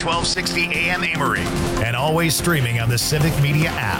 1260 AM Amory, and always streaming on the Civic Media app.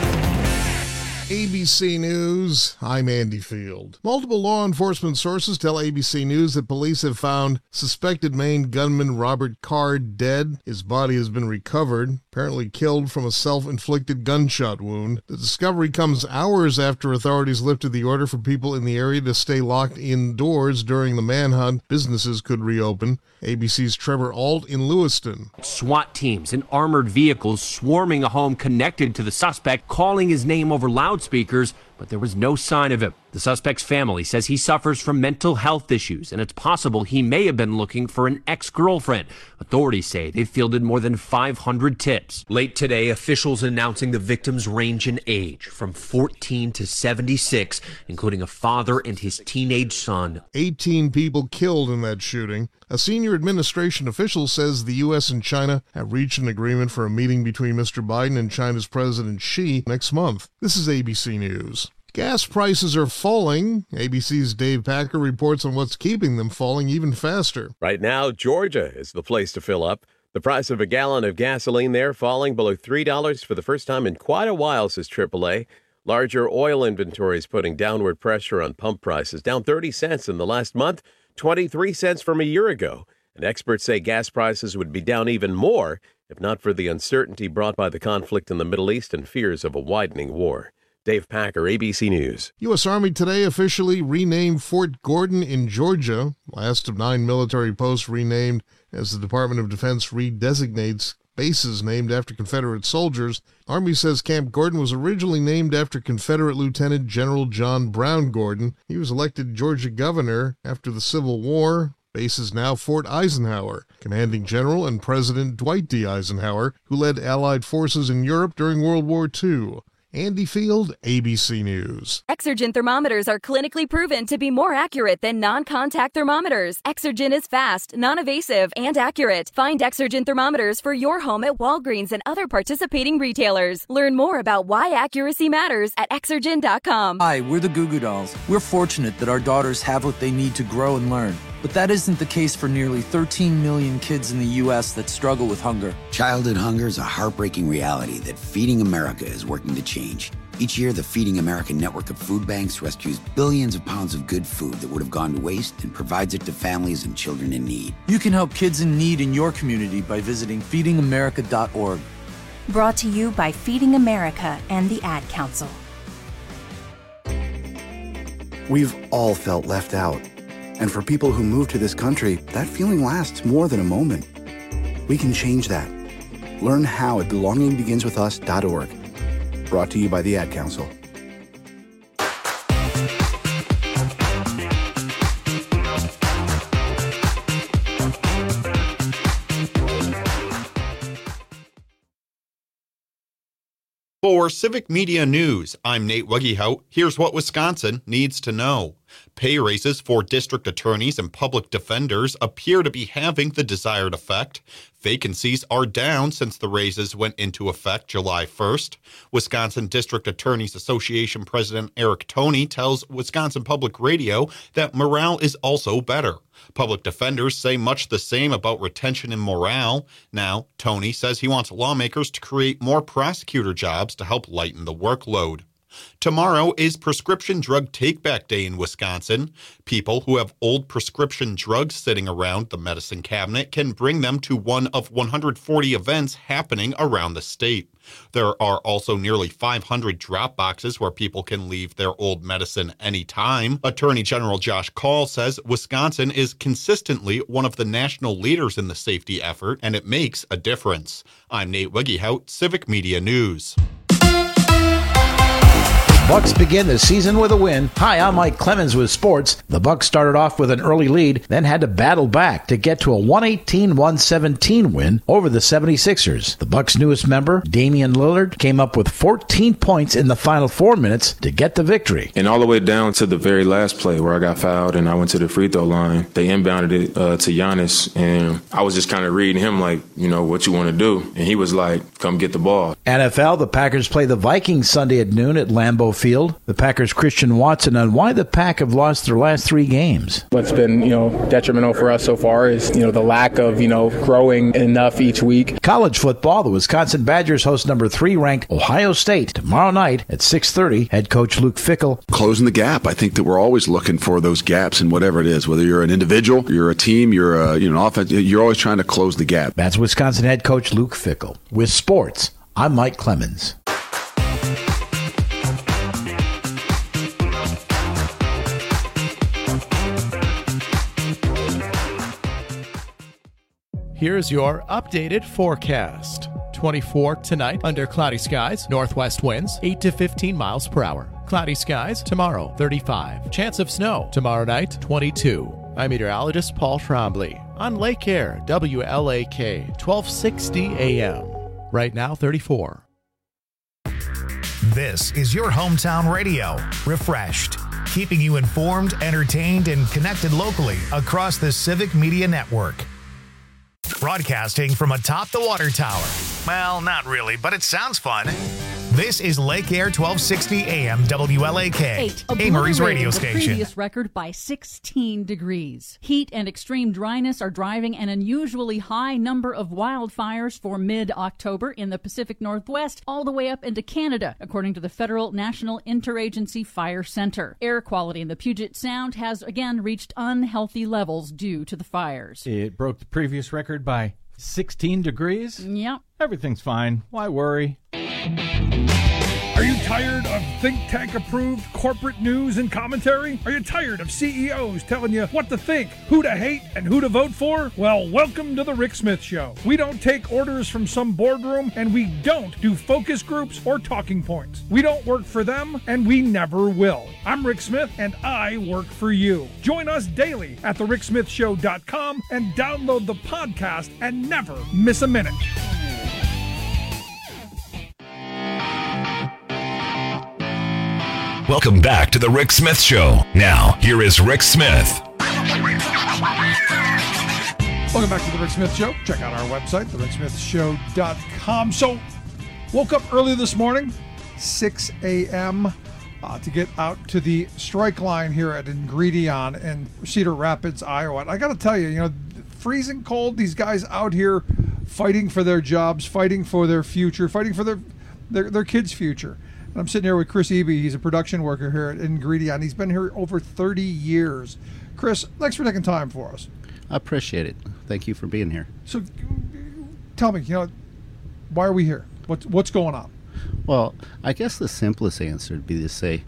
ABC News, I'm Andy Field. Multiple law enforcement sources tell ABC News that police have found suspected Maine gunman Robert Carr dead. His body has been recovered, apparently killed from a self-inflicted gunshot wound. The discovery comes hours after authorities lifted the order for people in the area to stay locked indoors during the manhunt. Businesses could reopen. ABC's Trevor Alt in Lewiston. SWAT teams and armored vehicles swarming a home connected to the suspect, calling his name over loudspeakers, but there was no sign of him. The suspect's family says he suffers from mental health issues, and it's possible he may have been looking for an ex-girlfriend. Authorities say they've fielded more than 500 tips. Late today, officials announcing the victims range in age from 14 to 76, including a father and his teenage son. 18 people killed in that shooting. A senior administration official says the U.S. and China have reached an agreement for a meeting between Mr. Biden and China's President Xi next month. This is ABC News. Gas prices are falling. ABC's Dave Packer reports on what's keeping them falling even faster. Right now, Georgia is the place to fill up. The price of a gallon of gasoline there falling below $3 for the first time in quite a while, says AAA. Larger oil inventories putting downward pressure on pump prices, down 30 cents in the last month, 23 cents from a year ago. And experts say gas prices would be down even more if not for the uncertainty brought by the conflict in the Middle East and fears of a widening war. Dave Packer, ABC News. U.S. Army today officially renamed Fort Gordon in Georgia, last of 9 military posts renamed as the Department of Defense redesignates bases named after Confederate soldiers. Army says Camp Gordon was originally named after Confederate Lieutenant General John Brown Gordon. He was elected Georgia governor after the Civil War. Base is now Fort Eisenhower, Commanding General and President Dwight D. Eisenhower, who led Allied forces in Europe during World War II. Andy Field, ABC News. Exergen thermometers are clinically proven to be more accurate than non-contact thermometers. Exergen is fast, non-invasive, and accurate. Find Exergen thermometers for your home at Walgreens and other participating retailers. Learn more about why accuracy matters at Exergen.com. Hi, we're the Goo Goo Dolls. We're fortunate that our daughters have what they need to grow and learn. But that isn't the case for nearly 13 million kids in the U.S. that struggle with hunger. Childhood hunger is a heartbreaking reality that Feeding America is working to change. Each year, the Feeding America network of food banks rescues billions of pounds of good food that would have gone to waste and provides it to families and children in need. You can help kids in need in your community by visiting feedingamerica.org. Brought to you by Feeding America and the Ad Council. We've all felt left out. And for people who move to this country, that feeling lasts more than a moment. We can change that. Learn how at belongingbeginswithus.org. Brought to you by the Ad Council. For Civic Media News, I'm Nate Weggehout. Here's what Wisconsin needs to know. Pay raises for district attorneys and public defenders appear to be having the desired effect. Vacancies are down since the raises went into effect July 1st. Wisconsin District Attorneys Association President Eric Toney tells Wisconsin Public Radio that morale is also better. Public defenders say much the same about retention and morale. Now, Toney says he wants lawmakers to create more prosecutor jobs to help lighten the workload. Tomorrow is Prescription Drug Take-Back Day in Wisconsin. People who have old prescription drugs sitting around the medicine cabinet can bring them to one of 140 events happening around the state. There are also nearly 500 drop boxes where people can leave their old medicine anytime. Attorney General Josh Kaul says Wisconsin is consistently one of the national leaders in the safety effort, and it makes a difference. I'm Nate Weggehout, Civic Media News. Bucks begin the season with a win. Hi, I'm Mike Clemens with sports. The Bucks started off with an early lead, then had to battle back to get to a 118-117 win over the 76ers. The Bucks' newest member, Damian Lillard, came up with 14 points in the final 4 minutes to get the victory. And all the way down to the very last play where I got fouled and I went to the free throw line, they inbounded it to Giannis, and I was just kind of reading him like, you know, what you want to do. And he was like, come get the ball. NFL, the Packers play the Vikings Sunday at noon at Lambeau field. The Packers' Christian Watson on why the Pack have lost their last 3 games. What's been, detrimental for us so far is, the lack of, growing enough each week. College football, the Wisconsin Badgers host number 3 ranked Ohio State tomorrow night at 6:30. Head coach Luke Fickell. Closing the gap. I think that we're always looking for those gaps in whatever it is, whether you're an individual, you're a team, you're an offense, you're always trying to close the gap. That's Wisconsin head coach Luke Fickell. With sports, I'm Mike Clemens. Here's your updated forecast. 24 tonight under cloudy skies, northwest winds 8 to 15 miles per hour. Cloudy skies tomorrow, 35. Chance of snow tomorrow night, 22. I'm meteorologist Paul Trombley on Lake Air, WLAK, 1260 AM. Right now, 34. This is your hometown radio, Refreshed, keeping you informed, entertained, and connected locally across the Civic Media Network. Broadcasting from atop the water tower. Well, not really, but it sounds fun. This is Lake Air 1260 AM WLAK, Amory's radio station. The previous record by 16 degrees. Heat and extreme dryness are driving an unusually high number of wildfires for mid-October in the Pacific Northwest, all the way up into Canada, according to the Federal National Interagency Fire Center. Air quality in the Puget Sound has again reached unhealthy levels due to the fires. It broke the previous record by 16 degrees? Yep. Everything's fine. Why worry? Are you tired of think tank approved corporate news and commentary? Are you tired of CEOs telling you what to think, who to hate, and who to vote for? Well, welcome to the Rick Smith Show. We don't take orders from some boardroom, and we don't do focus groups or talking points. We don't work for them, and we never will. I'm Rick Smith, and I work for you. Join us daily at thericksmithshow.com and download the podcast and never miss a minute. Welcome back to the Rick Smith Show. Now, here is Rick Smith. Welcome back to the Rick Smith Show. Check out our website, thericksmithshow.com. So, woke up early this morning, 6 a.m., to get out to the strike line here at Ingredion in Cedar Rapids, Iowa. And I got to tell you, freezing cold, these guys out here fighting for their jobs, fighting for their future, fighting for their kids' future. And I'm sitting here with Chris Eby. He's a production worker here at Ingredion. He's been here over 30 years. Chris, thanks for taking time for us. I appreciate it. Thank you for being here. So tell me, why are we here? What's going on? Well, I guess the simplest answer would be to say,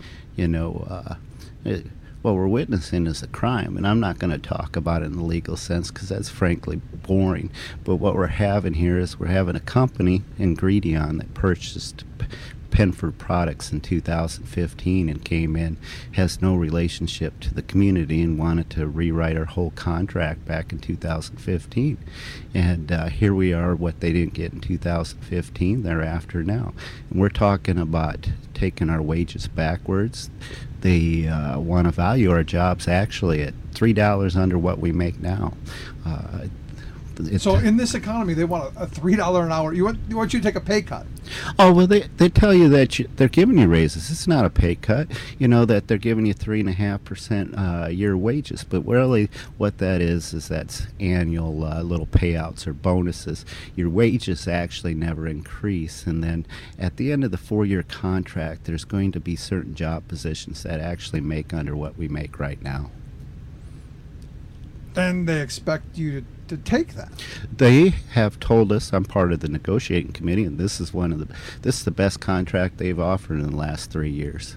what we're witnessing is a crime, and I'm not going to talk about it in the legal sense because that's frankly boring. But what we're having here is we're having a company, Ingredion, that purchased Penford Products in 2015 and came in, has no relationship to the community and wanted to rewrite our whole contract back in 2015. And here we are, what they didn't get in 2015, they're after now. And we're talking about taking our wages backwards. They want to value our jobs actually at $3 under what we make now. So in this economy, they want a $3 an hour. You want you to take a pay cut. Oh, well, they tell you that they're giving you raises. It's not a pay cut. That they're giving you 3.5% year wages. But really what that is that's annual little payouts or bonuses. Your wages actually never increase. And then at the end of the 4-year contract, there's going to be certain job positions that actually make under what we make right now. And they expect you to take that. They have told us, I'm part of the negotiating committee, and this is the best contract they've offered in the last 3 years.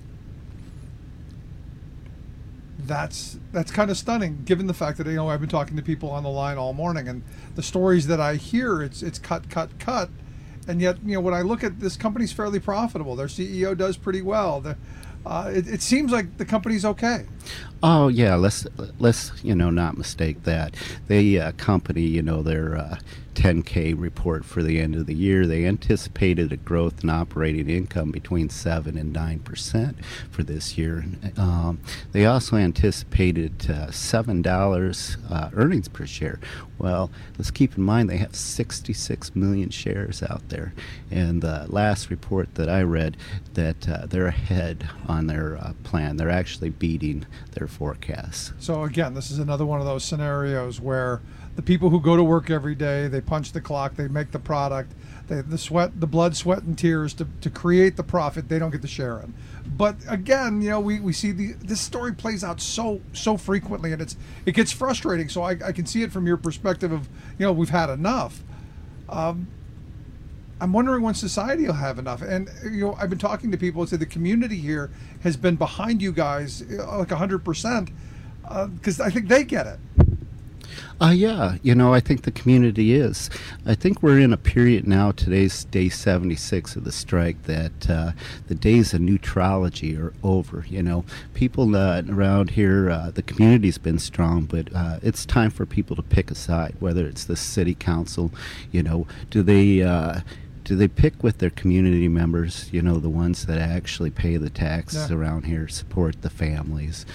That's kind of stunning, given the fact that I've been talking to people on the line all morning, and the stories that I hear, it's cut, and yet when I look at this company's fairly profitable. Their CEO does pretty well. It seems like the company's okay. Oh yeah, let's not mistake that. The company, their 10K report for the end of the year, they anticipated a growth in operating income between 7 and 9% for this year. They also anticipated $7 earnings per share. Well, let's keep in mind they have 66 million shares out there, and the last report that I read that they're ahead on their plan. They're actually beating their forecasts. So again, this is another one of those scenarios where the people who go to work every day, they punch the clock, they make the product, the blood, sweat, and tears to create the profit, they don't get to share in. But again, we see this story plays out so frequently, and it gets frustrating. So I can see it from your perspective of, we've had enough. I'm wondering when society will have enough. And I've been talking to people and say the community here has been behind you guys like 100%, because I think they get it. Yeah, I think the community is. I think we're in a period now, today's day 76 of the strike, that the days of neutrality are over. People around here, the community's been strong, but it's time for people to pick a side, whether it's the city council, do they pick with their community members, the ones that actually pay the taxes around here, support the families?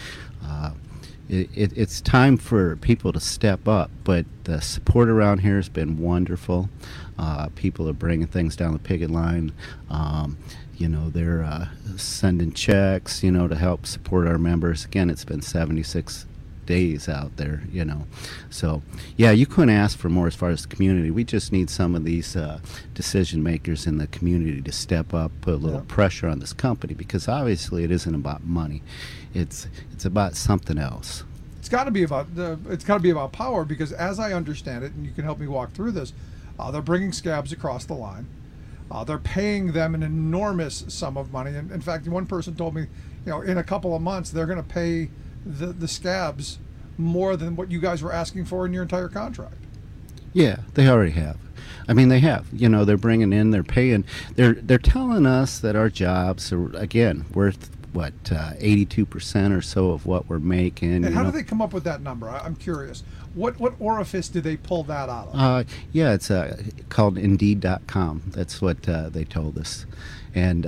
It's time for people to step up, but the support around here has been wonderful. People are bringing things down the picket line. They're sending checks, to help support our members. Again, it's been 76 days out there, So, yeah, you couldn't ask for more as far as the community. We just need some of these decision makers in the community to step up, put a little pressure on this company, because obviously it isn't about money. It's about something else. It's got to be about power, because as I understand it, and you can help me walk through this, they're bringing scabs across the line. They're paying them an enormous sum of money. And in fact, one person told me, in a couple of months they're going to pay the scabs more than what you guys were asking for in your entire contract. Yeah, they already have. I mean, they have. They're bringing in, they're paying. They're telling us that our jobs are, again, worth 82% or so of what we're making. And how do they come up with that number? I'm curious. What orifice do they pull that out of? Yeah, it's called Indeed.com. That's what they told us. And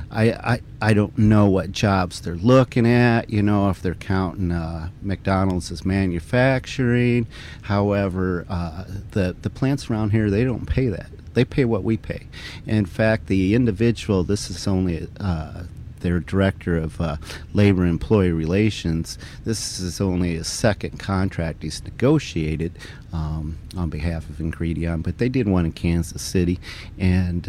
I don't know what jobs they're looking at, if they're counting McDonald's as manufacturing. However, the plants around here, they don't pay that. They pay what we pay. In fact, the individual, this is only their director of labor and employee relations, this is only his second contract he's negotiated on behalf of Ingredion, but they did one in Kansas City, and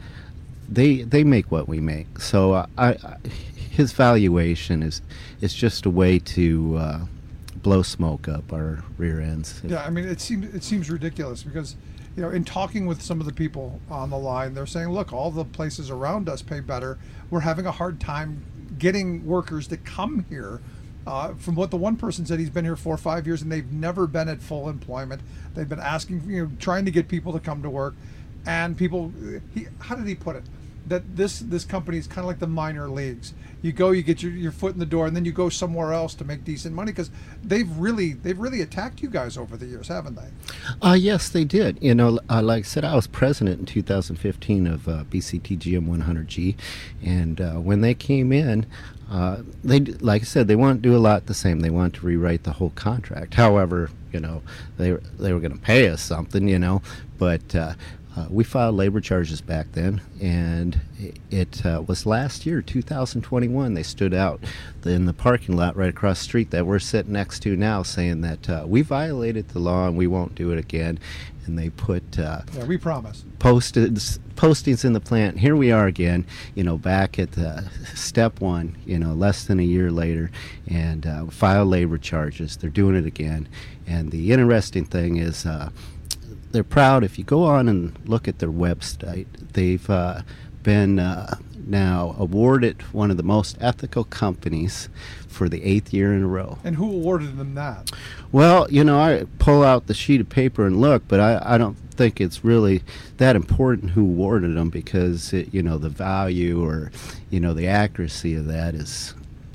they make what we make. So his valuation is just a way to blow smoke up our rear ends. Yeah, I mean, it seems ridiculous, because in talking with some of the people on the line, they're saying, look, all the places around us pay better. We're having a hard time getting workers to come here. From what the one person said, he's been here 4 or 5 years and they've never been at full employment. They've been asking, trying to get people to come to work, and people, how did he put it? That this company is kind of like the minor leagues. You go, you get your foot in the door, and then you go somewhere else to make decent money, because they've really attacked you guys over the years, haven't they? Yes, they did. Like I said, I was president in 2015 of BCTGM 100G, and when they came in, they, like I said, they want to do a lot the same. They want to rewrite the whole contract. However, they were going to pay us something, but we filed labor charges back then, and it was last year, 2021, they stood out in the parking lot right across the street that we're sitting next to now, saying that we violated the law and we won't do it again. And they put we promise postings in the plant. Here we are again, back at step one, less than a year later, and file labor charges. They're doing it again. And the interesting thing is, they're proud. If you go on and look at their website, they've been now awarded one of the most ethical companies for the 8th year in a row. And who awarded them that? Well, I pull out the sheet of paper and look, but I don't think it's really that important who awarded them, because the value or the accuracy of that is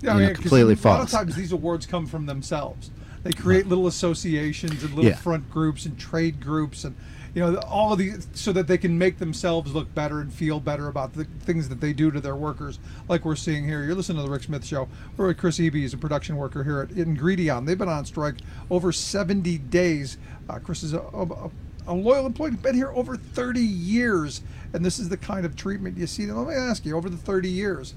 completely false. A lot of times these awards come from themselves. They create little associations and little front groups and trade groups and all of these so that they can make themselves look better and feel better about the things that they do to their workers, like we're seeing here. You're listening to the Rick Smith Show. We're with Chris Eby, he's a production worker here at Ingredion. They've been on strike over 70 days. Chris is a loyal employee, been here over 30 years, and this is the kind of treatment you see. Let me ask you, over the 30 years,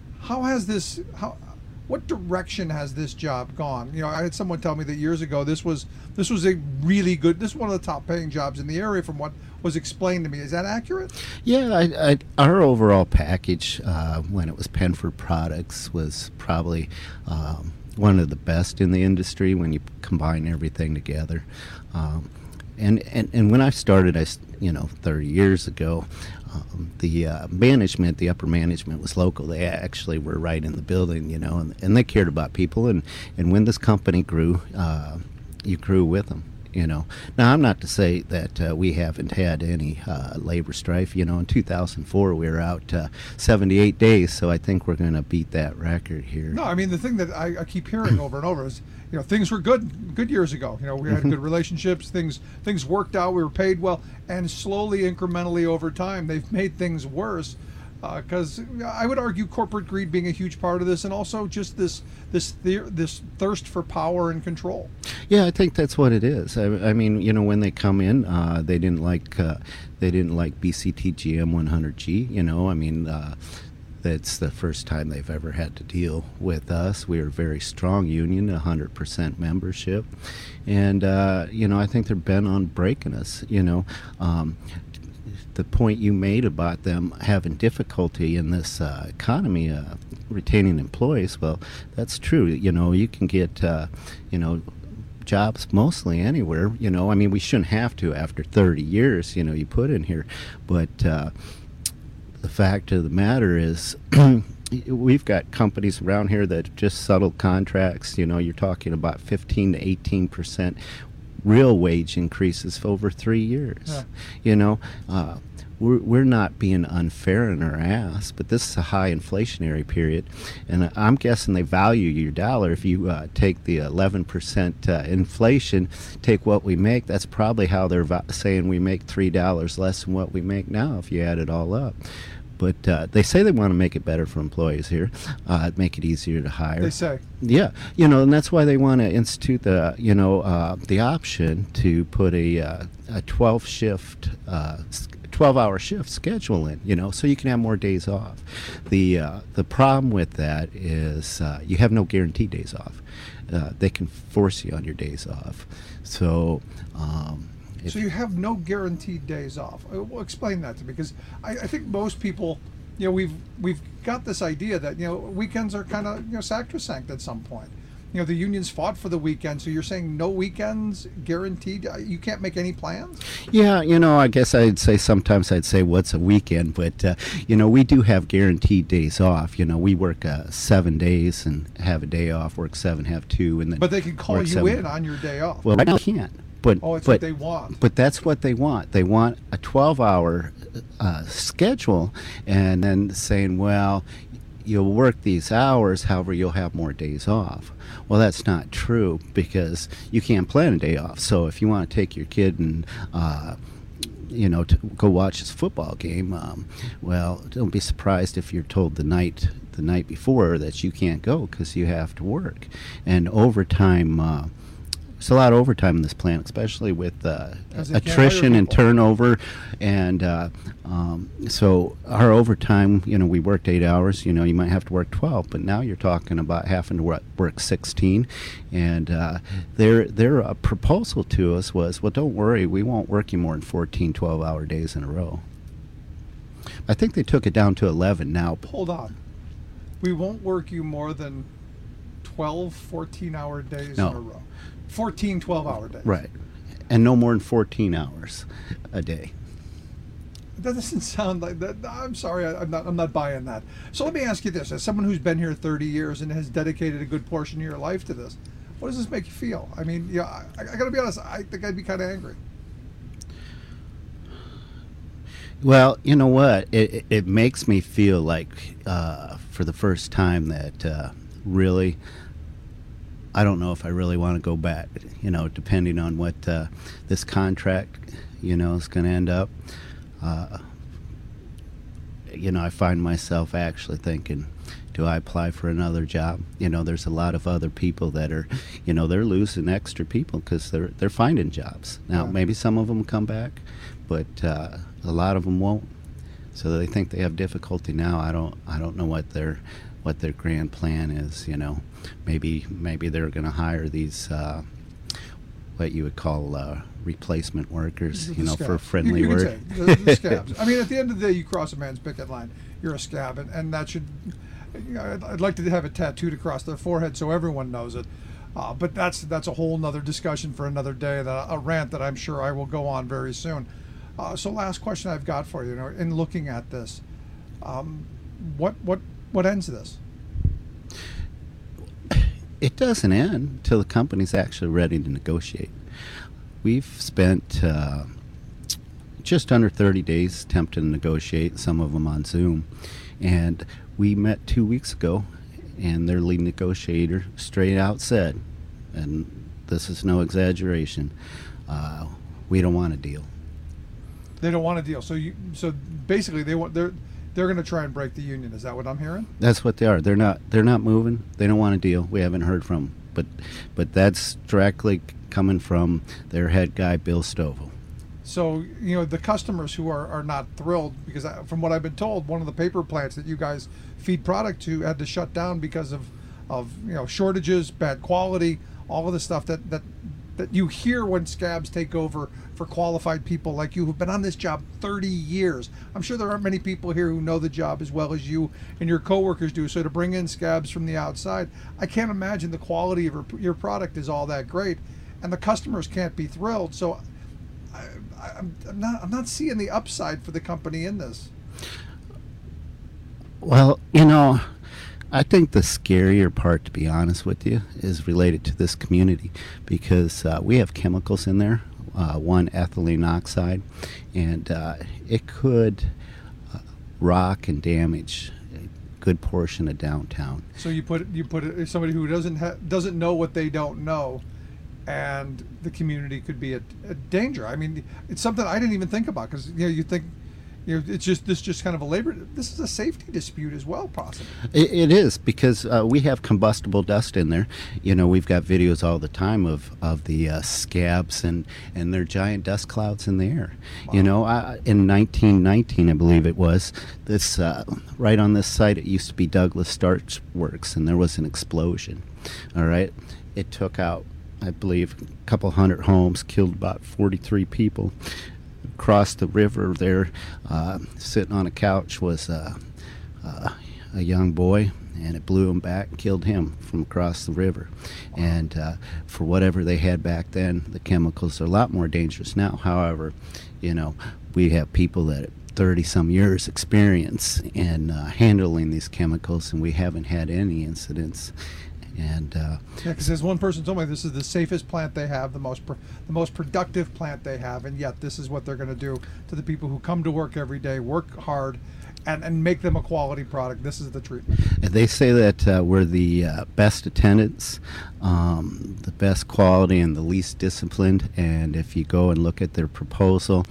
what direction has this job gone? I had someone tell me that years ago this was a really good, this is one of the top paying jobs in the area from what was explained to me. Is that accurate? Yeah, our overall package when it was Penford Products was probably one of the best in the industry when you combine everything together. And when I started, 30 years ago, the management, the upper management was local. They actually were right in the building, and they cared about people. And when this company grew, you grew with them. Now, I'm not to say that we haven't had any labor strife. In 2004, we were out 78 days, so I think we're going to beat that record here. No, I mean, the thing that I keep hearing over and over is, things were good years ago. We had good relationships, things worked out, we were paid well, and slowly, incrementally over time, they've made things worse. Because I would argue corporate greed being a huge part of this, and also just this thirst for power and control. Yeah, I think that's what it is. I mean, when they come in, they didn't like BCT GM 100G. That's the first time they've ever had to deal with us. We are a very strong union, 100% membership, and I think they're bent on breaking us. The point you made about them having difficulty in this economy retaining employees, well, that's true. You can get jobs mostly anywhere. We shouldn't have to after 30 years you put in here, but the fact of the matter is we've got companies around here that just settled contracts. You're talking about 15 to 18% real wage increases for over 3 years. Yeah. We're not being unfair in our ass, but this is a high inflationary period, and I'm guessing they value your dollar. If you take the 11% inflation, take what we make, that's probably how they're saying we make $3 less than what we make now if you add it all up. But they say they want to make it better for employees here, make it easier to hire. They say. Yeah, and that's why they want to institute the, the option to put a 12-hour shift schedule in, so you can have more days off. The problem with that is you have no guaranteed days off. They can force you on your days off. So. So you have no guaranteed days off. Well, explain that to me, because I think most people, we've got this idea that weekends are kind of sacrosanct at some point. The unions fought for the weekend, so you're saying no weekends guaranteed? You can't make any plans? Yeah, I guess sometimes I'd say what's a weekend, but we do have guaranteed days off. We work 7 days and have a day off, work 7, have 2, and then. But they can call you in on your day off. Well, right now they can't. But what they want. But that's what they want. They want a 12-hour schedule, and then saying, well, you'll work these hours, however, you'll have more days off. Well, that's not true, because you can't plan a day off. So if you want to take your kid and to go watch his football game, well, don't be surprised if you're told the night before that you can't go because you have to work. And overtime. There's a lot of overtime in this plant, especially with attrition and turnover, and so our overtime. We worked 8 hours. You might have to work 12, but now you're talking about having to work 16. And their proposal to us was, well, don't worry, we won't work you more than 14 12-hour days in a row. I think they took it down to 11 now. Hold on, we won't work you more than 12 14-hour days in a row. 14 12-hour days. Right. And no more than 14 hours a day. That doesn't sound like that. I'm sorry, I'm not buying that. So let me ask you this. As someone who's been here 30 years and has dedicated a good portion of your life to this, what does this make you feel? I mean, I got to be honest, I think I'd be kind of angry. Well, you know what? It makes me feel like for the first time that really, I don't know if I really want to go back, depending on what this contract, is going to end up. I find myself actually thinking, do I apply for another job? There's a lot of other people that are, they're losing extra people because they're finding jobs. Now, maybe some of them come back, but a lot of them won't. So they think they have difficulty now. I don't know what their grand plan is. Maybe they're going to hire these what you would call replacement workers, for friendly work. The scabs. I mean, at the end of the day, you cross a man's picket line, you're a scab, and that should. I'd like to have it tattooed across their forehead so everyone knows it. But that's a whole nother discussion for another day. A rant that I'm sure I will go on very soon. So last question I've got for you, in looking at this, what ends this? It doesn't end until the company's actually ready to negotiate. We've spent just under 30 days attempting to negotiate, some of them on Zoom, and we met 2 weeks ago, and their lead negotiator straight out said, and this is no exaggeration, we don't want a deal. They don't want a deal. So basically they're going to try and break the union. Is that what I'm hearing? That's what they are. They're not moving. They don't want a deal. We haven't heard from them. But that's directly coming from their head guy, Bill Stovall. So, the customers who are not thrilled, because from what I've been told, one of the paper plants that you guys feed product to had to shut down because of shortages, bad quality, all of the stuff that you hear when scabs take over for qualified people like you who've been on this job 30 years. I'm sure there aren't many people here who know the job as well as you and your coworkers do. So to bring in scabs from the outside, I can't imagine the quality of your product is all that great, and the customers can't be thrilled. So I'm not seeing the upside for the company in this. Well, I think the scarier part, to be honest with you, is related to this community, because we have chemicals in there, one ethylene oxide, and it could rock and damage a good portion of downtown. So you put it somebody who doesn't know what they don't know, and the community could be a danger. I mean, it's something I didn't even think about, because you think. It's just kind of a labor. This is a safety dispute as well, possibly. It is, because we have combustible dust in there. We've got videos all the time of the scabs and their giant dust clouds in the air. Wow. In 1919, I believe it was, this right on this site, it used to be Douglas Starch Works, and there was an explosion. All right, it took out, I believe, a couple hundred homes, killed about 43 people. Across the river there, sitting on a couch, was a young boy, and it blew him back and killed him from across the river. And for whatever they had back then, the chemicals are a lot more dangerous now. However, we have people that 30-some years experience in handling these chemicals, and we haven't had any incidents. And because as one person told me, this is the safest plant they have, the most productive plant they have, and yet this is what they're going to do to the people who come to work every day, work hard, and make them a quality product. This is the treatment. They say that we're the best attendance, the best quality, and the least disciplined. And if you go and look at their proposal,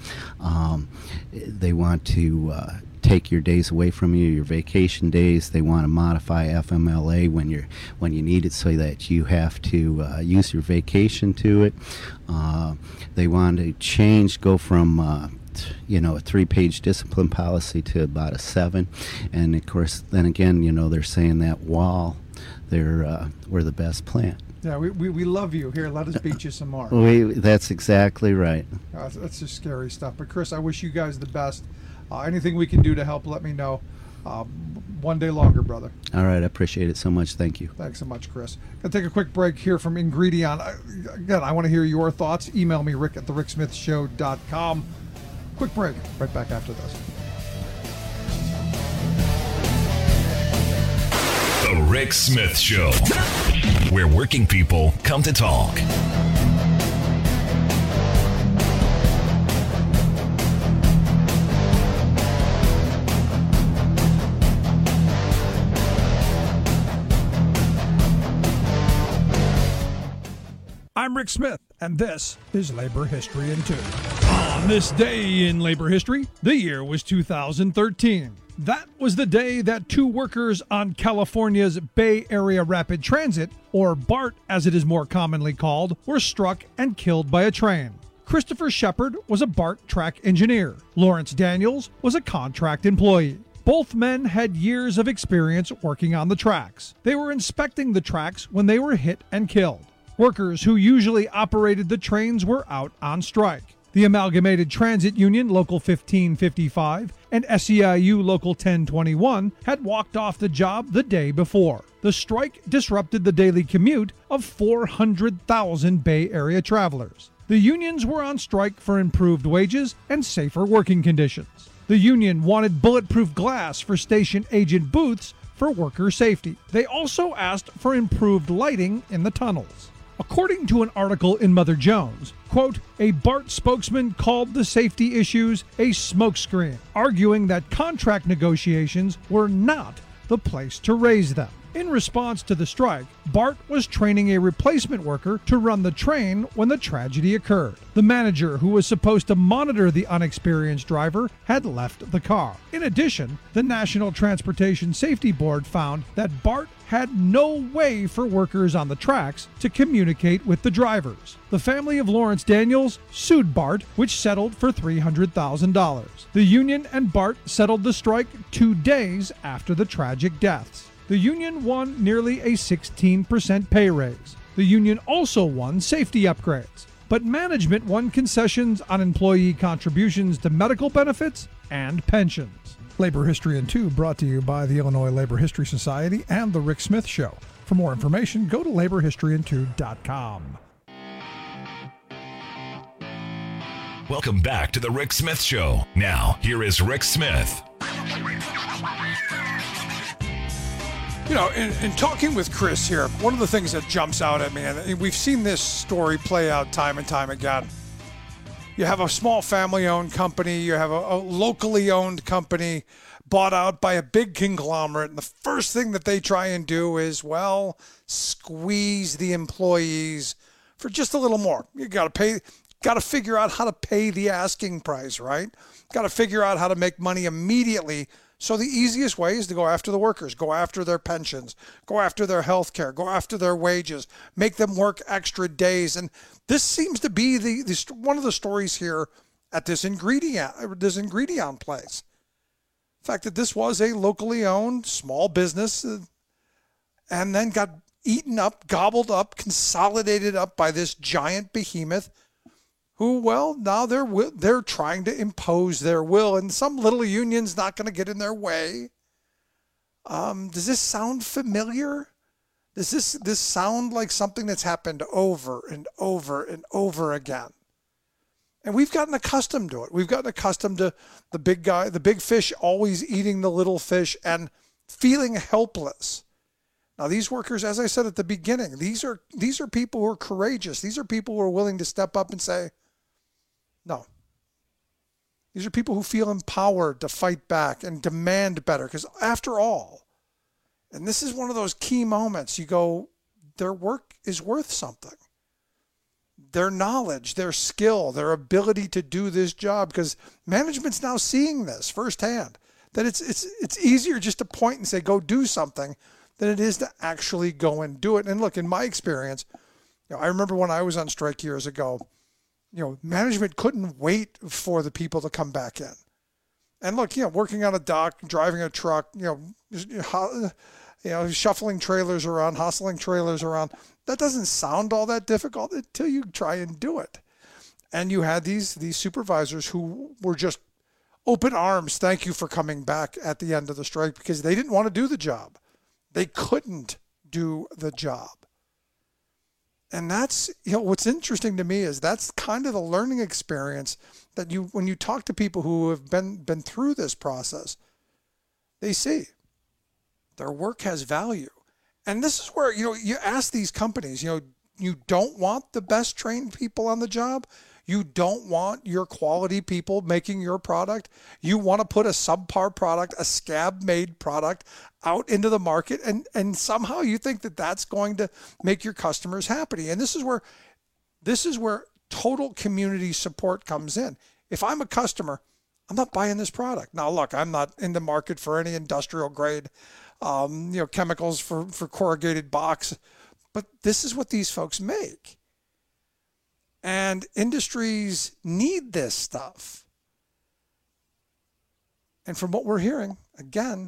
they want to take your days away from you, your vacation days. They want to modify FMLA when you need it, so that you have to use your vacation to it. They want to go from a 3-page discipline policy to about a 7. And of course, then again, they're saying that while we're the best plant. Yeah, we love you. Here, let us beat you some more. That's exactly right. That's just scary stuff. But Chris, I wish you guys the best. Anything we can do to help, let me know. One day longer, brother. All right, I appreciate it so much. Thank you. Thanks so much, Chris. Gonna take a quick break here from Ingredion. Again, I want to hear your thoughts. Email me, rick@thericksmithshow.com. Quick break. Right back after this. The Rick Smith Show, where working people come to talk. Rick Smith, and this is Labor History in 2. On this day in labor history, the year was 2013. That was the day that 2 workers on California's Bay Area Rapid Transit, or BART as it is more commonly called, were struck and killed by a train. Christopher Shepard was a BART track engineer. Lawrence Daniels was a contract employee. Both men had years of experience working on the tracks. They were inspecting the tracks when they were hit and killed. Workers who usually operated the trains were out on strike. The Amalgamated Transit Union Local 1555 and SEIU Local 1021 had walked off the job the day before. The strike disrupted the daily commute of 400,000 Bay Area travelers. The unions were on strike for improved wages and safer working conditions. The union wanted bulletproof glass for station agent booths for worker safety. They also asked for improved lighting in the tunnels. According to an article in Mother Jones, quote, a BART spokesman called the safety issues a smokescreen, arguing that contract negotiations were not the place to raise them. In response to the strike, BART was training a replacement worker to run the train when the tragedy occurred. The manager, who was supposed to monitor the unexperienced driver, had left the car. In addition, the National Transportation Safety Board found that BART had no way for workers on the tracks to communicate with the drivers. The family of Lawrence Daniels sued BART, which settled for $300,000. The union and BART settled the strike 2 days after the tragic deaths. The union won nearly a 16% pay raise. The union also won safety upgrades, but management won concessions on employee contributions to medical benefits and pensions. Labor History in 2 brought to you by the Illinois Labor History Society and The Rick Smith Show. For more information, go to laborhistoryin2.com. Welcome back to the Rick Smith Show. Now, here is Rick Smith. You know, in talking with Chris here, one of the things that jumps out at me, and we've seen this story play out time and time again. You have a small family-owned company, you have a locally owned company bought out by a big conglomerate, and the first thing that they try and do is, well, squeeze the employees for just a little more. You got to figure out how to pay the asking price, right? Got to figure out how to make money immediately. So the easiest way is to go after the workers, go after their pensions, go after their health care, go after their wages, make them work extra days. And this seems to be one of the stories here at this Ingredion place. The fact that this was a locally owned small business and then got eaten up, gobbled up, consolidated up by this giant behemoth who, well, now they're trying to impose their will, and some little union's not going to get in their way. Does this sound familiar? Does this sound like something that's happened over and over and over again? And we've gotten accustomed to it. We've gotten accustomed to the big guy, the big fish always eating the little fish and feeling helpless. Now, these workers, as I said at the beginning, these are people who are courageous. These are people who are willing to step up and say, no. These are people who feel empowered to fight back and demand better. Because after all, and this is one of those key moments, you go, their work is worth something. Their knowledge, their skill, their ability to do this job, because management's now seeing this firsthand, that it's easier just to point and say, go do something, than it is to actually go and do it. And look, in my experience, I remember when I was on strike years ago, management couldn't wait for the people to come back in. And look, working on a dock, driving a truck, shuffling trailers around, hustling trailers around, that doesn't sound all that difficult until you try and do it. And you had these supervisors who were just open arms, thank you for coming back at the end of the strike, because they didn't want to do the job. They couldn't do the job. And that's, what's interesting to me is that's kind of the learning experience that when you talk to people who have been through this process, they see their work has value. And this is where, you ask these companies, you don't want the best trained people on the job. You don't want your quality people making your product. You want to put a subpar product, a scab-made product out into the market, and somehow you think that that's going to make your customers happy. And this is where This is where total community support comes in. If I'm a customer, I'm not buying this product. Now, look, I'm not in the market for any industrial grade, chemicals for corrugated box, but this is what these folks make. And industries need this stuff. And from what we're hearing, again,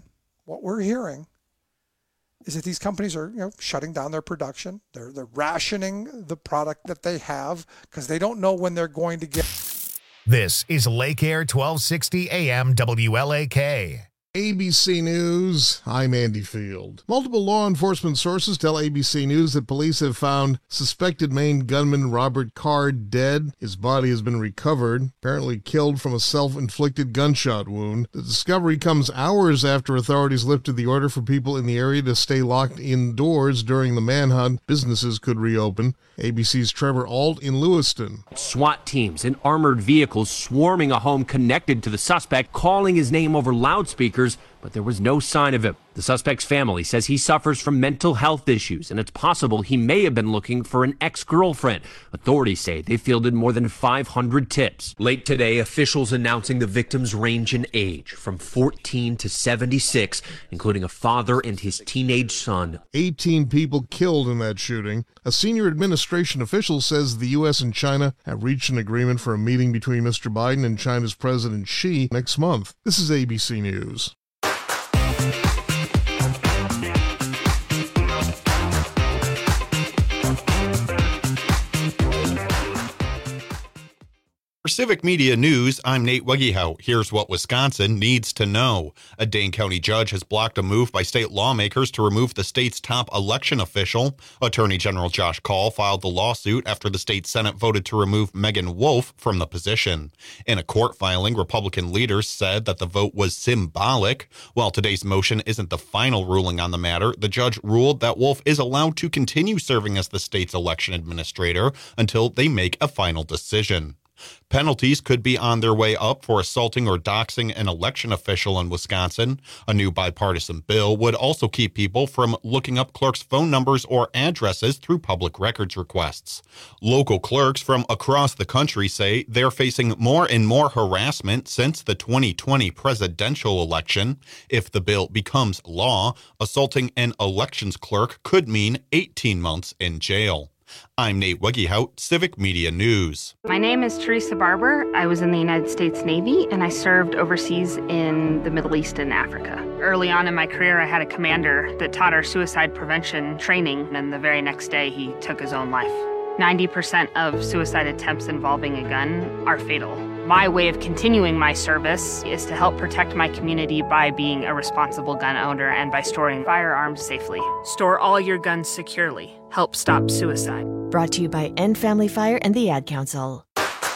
is that these companies are, shutting down their production. They're rationing the product that they have because they don't know when they're going to get. This is Lake Air 1260 AM WLAK. ABC News, I'm Andy Field. Multiple law enforcement sources tell ABC News that police have found suspected Maine gunman Robert Carr dead. His body has been recovered, apparently killed from a self-inflicted gunshot wound. The discovery comes hours after authorities lifted the order for people in the area to stay locked indoors during the manhunt. Businesses could reopen. ABC's Trevor Alt in Lewiston. SWAT teams in armored vehicles swarming a home connected to the suspect, calling his name over loudspeakers, but there was no sign of him. The suspect's family says he suffers from mental health issues, and it's possible he may have been looking for an ex-girlfriend. Authorities say they fielded more than 500 tips. Late today, officials announcing the victims range in age from 14 to 76, including a father and his teenage son. 18 people killed in that shooting. A senior administration official says the U.S. and China have reached an agreement for a meeting between Mr. Biden and China's President Xi next month. This is ABC News. For Civic Media News, I'm Nate Wegehout. Here's what Wisconsin needs to know. A Dane County judge has blocked a move by state lawmakers to remove the state's top election official. Attorney General Josh Kaul filed the lawsuit after the state Senate voted to remove Megan Wolf from the position. In a court filing, Republican leaders said that the vote was symbolic. While today's motion isn't the final ruling on the matter, the judge ruled that Wolf is allowed to continue serving as the state's election administrator until they make a final decision. Penalties could be on their way up for assaulting or doxing an election official in Wisconsin. A new bipartisan bill would also keep people from looking up clerks' phone numbers or addresses through public records requests. Local clerks from across the country say they're facing more and more harassment since the 2020 presidential election. If the bill becomes law, assaulting an elections clerk could mean 18 months in jail. I'm Nate Wegehout, Civic Media News. My name is Teresa Barber. I was in the United States Navy, and I served overseas in the Middle East and Africa. Early on in my career, I had a commander that taught our suicide prevention training, and the very next day, he took his own life. 90% of suicide attempts involving a gun are fatal. My way of continuing my service is to help protect my community by being a responsible gun owner and by storing firearms safely. Store all your guns securely. Help stop suicide. Brought to you by End Family Fire and the Ad Council.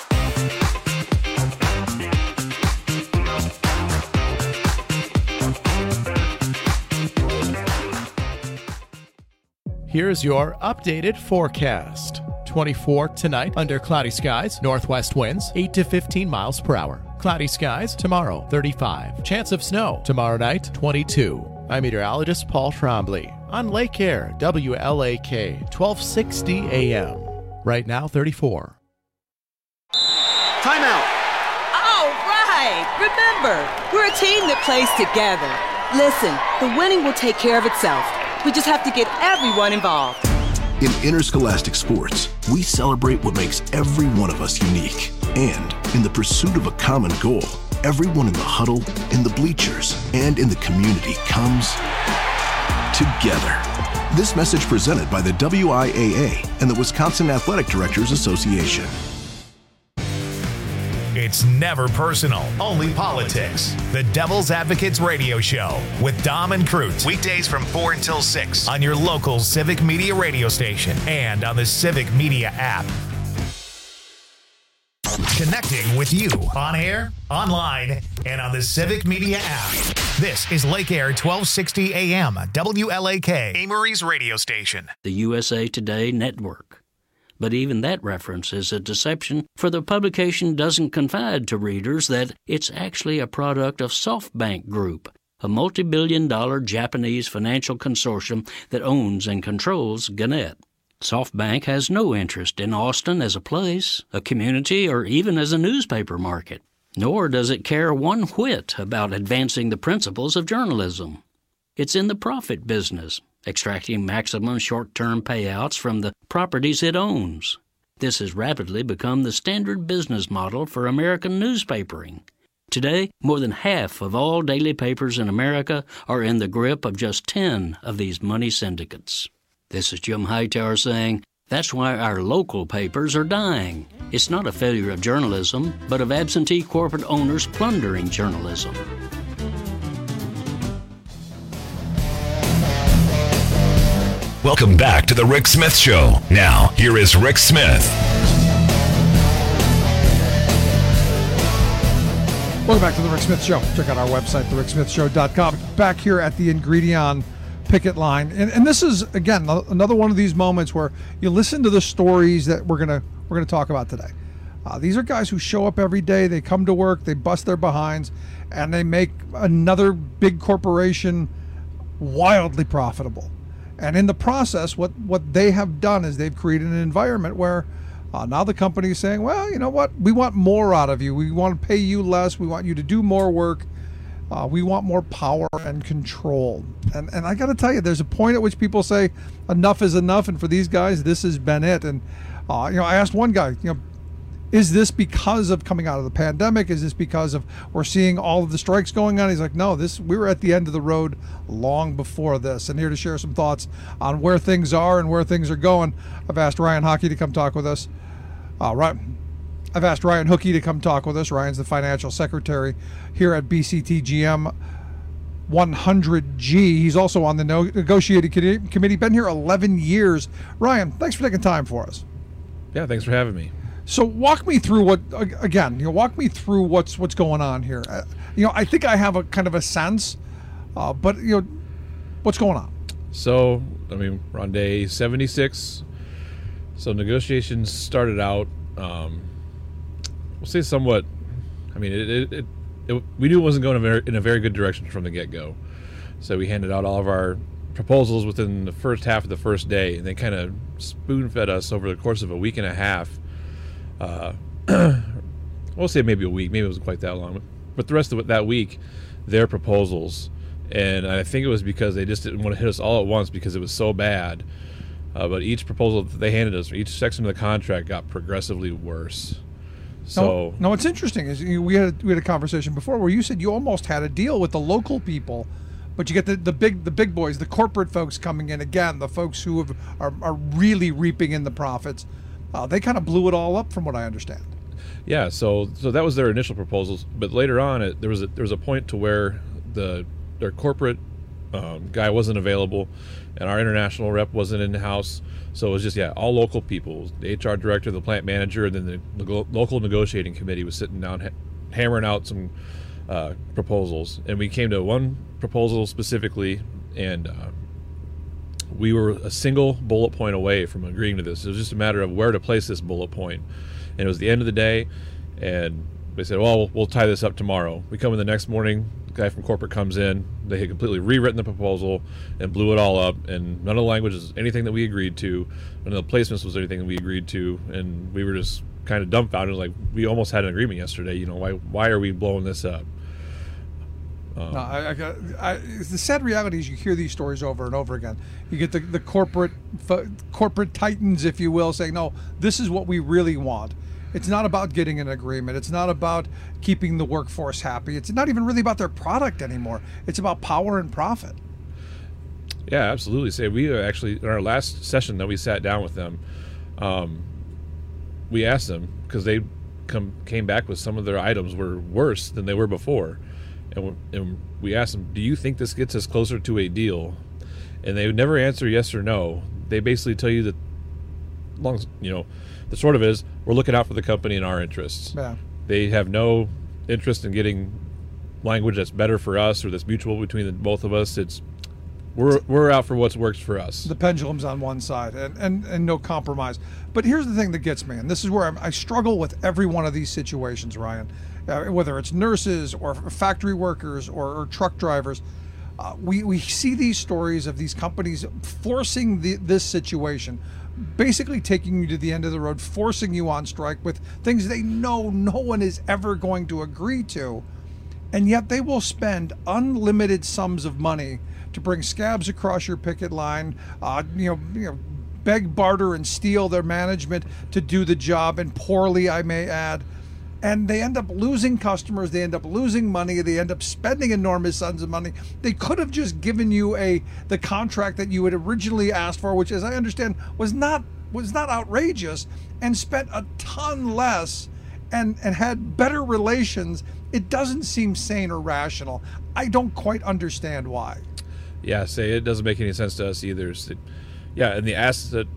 Here's your updated forecast. 24 tonight under cloudy skies, northwest winds 8 to 15 miles per hour. Cloudy skies tomorrow, 35. Chance of snow tomorrow night, 22. I'm meteorologist Paul Trombley on Lake Air, WLAK, 1260 AM. Right now, 34. Timeout. All right. Remember, we're a team that plays together. Listen, the winning will take care of itself. We just have to get everyone involved. In interscholastic sports, we celebrate what makes every one of us unique. And in the pursuit of a common goal, everyone in the huddle, in the bleachers, and in the community comes together. This message presented by the WIAA and the Wisconsin Athletic Directors Association. It's never personal, only politics. The Devil's Advocates Radio Show with Dom and Cruz. Weekdays from 4 until 6 on your local Civic Media radio station and on the Civic Media app. Connecting with you on air, online, and on the Civic Media app. This is Lake Air 1260 AM, WLAK, Amory's radio station. The USA Today Network. But even that reference is a deception, for the publication doesn't confide to readers that it's actually a product of SoftBank Group, a multi-billion-dollar Japanese financial consortium that owns and controls Gannett. SoftBank has no interest in Austin as a place, a community, or even as a newspaper market. Nor does it care one whit about advancing the principles of journalism. It's in the profit business, extracting maximum short-term payouts from the properties it owns. This has rapidly become the standard business model for American newspapering. Today, more than half of all daily papers in America are in the grip of just 10 of these money syndicates. This is Jim Hightower saying, that's why our local papers are dying. It's not a failure of journalism, but of absentee corporate owners plundering journalism. Welcome back to the Rick Smith Show. Now, here is Rick Smith. Welcome back to the Rick Smith Show. Check out our website, thericksmithshow.com. Back here at the Ingredion picket line, and this is again another one of these moments where you listen to the stories that we're gonna talk about today. These are guys who show up every day. They come to work, they bust their behinds, and they make another big corporation wildly profitable. And in the process, what they have done is they've created an environment where now the company is saying, well, you know what? We want more out of you. We want to pay you less. We want you to do more work. We want more power and control. And I got to tell you, there's a point at which people say enough is enough. And for these guys, this has been it. And, I asked one guy, is this because of coming out of the pandemic? Is this because of we're seeing all of the strikes going on? He's like, no, we were at the end of the road long before this. And here to share some thoughts on where things are and where things are going, I've asked Ryan Hockey to come talk with us. I've asked Ryan Hookey to come talk with us. Ryan's the financial secretary here at BCTGM 100G. He's also on the negotiating committee, been here 11 years. Ryan, thanks for taking time for us. Yeah, thanks for having me. So walk me through walk me through what's going on here. I think I have a kind of a sense, but what's going on? So, we're on day 76. So negotiations started out, we'll say somewhat, we knew it wasn't going in a very good direction from the get-go. So we handed out all of our proposals within the first half of the first day, and they kind of spoon-fed us over the course of a week and a half. We'll say maybe a week, maybe it wasn't quite that long, but the rest of that week, their proposals, and I think it was because they just didn't want to hit us all at once because it was so bad. But each proposal that they handed us, or each section of the contract, got progressively worse. So now what's interesting is we had a conversation before where you said you almost had a deal with the local people, but you get the big boys, the corporate folks coming in again, the folks who are really reaping in the profits. They kind of blew it all up, from what I understand. Yeah, so that was their initial proposals, but later on, there was a point to where their corporate guy wasn't available, and our international rep wasn't in the house, so it was just all local people. The HR director, the plant manager, and then the local negotiating committee was sitting down, hammering out some proposals, and we came to one proposal specifically, and we were a single bullet point away from agreeing to this. It was just a matter of where to place this bullet point, and it was the end of the day, and they said, well, we'll tie this up tomorrow. We come in the next morning, the guy from corporate comes in, they had completely rewritten the proposal and blew it all up, and none of the language is anything that we agreed to, none of the placements was anything that we agreed to, and we were just kind of dumbfounded, like we almost had an agreement yesterday, why are we blowing this up? The sad reality is you hear these stories over and over again. You get the corporate titans, if you will, saying, no, this is what we really want. It's not about getting an agreement. It's not about keeping the workforce happy. It's not even really about their product anymore. It's about power and profit. Yeah, absolutely. Say we actually, in our last session that we sat down with them, we asked them, because they came back with some of their items were worse than they were before. And we asked them, do you think this gets us closer to a deal? And they would never answer yes or no. They basically tell you that, the sort of is, we're looking out for the company and our interests. Yeah. They have no interest in getting language that's better for us or that's mutual between both of us. It's we're out for what's works for us. The pendulum's on one side and no compromise. But here's the thing that gets me, and this is where I struggle with every one of these situations, Ryan. Whether it's nurses or factory workers or truck drivers, we see these stories of these companies forcing this situation, basically taking you to the end of the road, forcing you on strike with things they know no one is ever going to agree to. And yet they will spend unlimited sums of money to bring scabs across your picket line, beg, barter, and steal their management to do the job, and poorly, I may add. And they end up losing customers, they end up losing money, they end up spending enormous sums of money. They could have just given you the contract that you had originally asked for, which, as I understand, was not outrageous, and spent a ton less and had better relations. It doesn't seem sane or rational. I don't quite understand why. Yeah, it doesn't make any sense to us either. And the asks that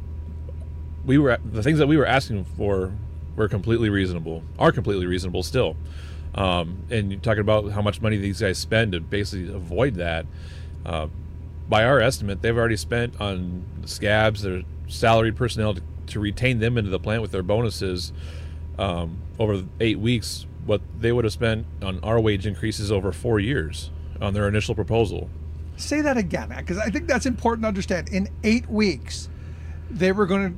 the things that we were asking for were completely reasonable, are completely reasonable still. And you're talking about how much money these guys spend to basically avoid that. By our estimate, they've already spent on scabs, their salaried personnel, to retain them into the plant with their bonuses over 8 weeks, what they would have spent on our wage increases over 4 years on their initial proposal. Say that again, because I think that's important to understand. In 8 weeks, they've